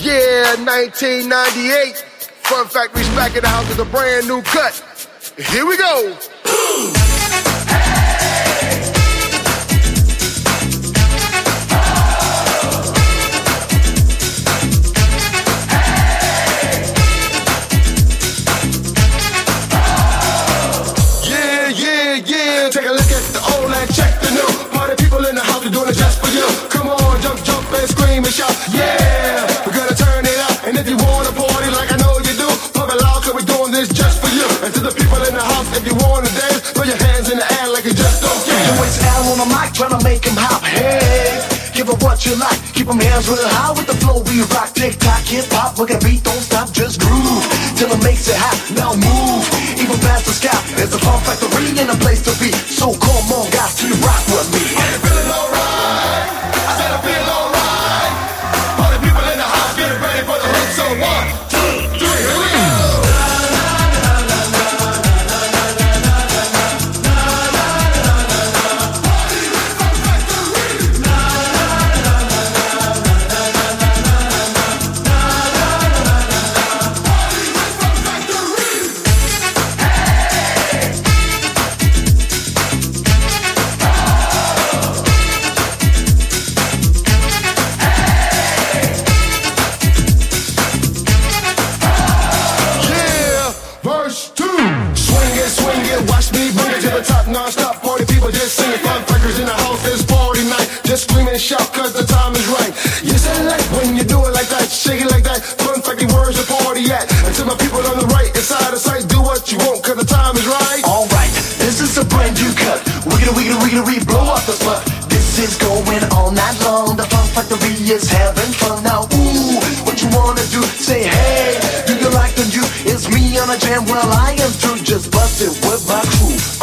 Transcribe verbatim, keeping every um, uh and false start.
Yeah, nineteen ninety-eight. Fun Factory's back in the house with a brand new cut. Here we go. Yeah, yeah, yeah. Take a look at the old and check the new. Party people in the house, we're doing it just for you. Come on, jump, jump and scream and shout. Yeah, we're gonna turn it up. And if you wanna party like I know you do, pump it loud, cause we're doing this just for you. And to the people in the house, if you wanna dance, put your hands in the air like you just don't care. You always Al on the mic, tryna make him hop. Hey, give up what you like, keep them hands real high with the flow we rock. Tick tock, hip hop, look at beat, don't stop, just groove till it makes it hot. Now move, even past the sky. It's a Fun Factory and a place to be. So come on, guys, to rock with me. Are you feeling alright? I said I feel alright. All the people in the house, get ready for the hook. So one, two, three, here we go. Non-stop party people just singing. Fun Factory's in the house, it's party night. Just scream and shout cause the time is right. You say like when you do it like that, shake it like that. Fun Factory, where's the party at? And to my people on the right, inside the sight, do what you want cause the time is right. Alright, this is a brand new cut. Wiggity wiggity wiggity wiggity, blow up the spot. This is going all night long. The Fun Factory is having fun now. Ooh, what you wanna do? Say hey, do you like the new? It's me on a jam, well I am too. Just bust it with my crew.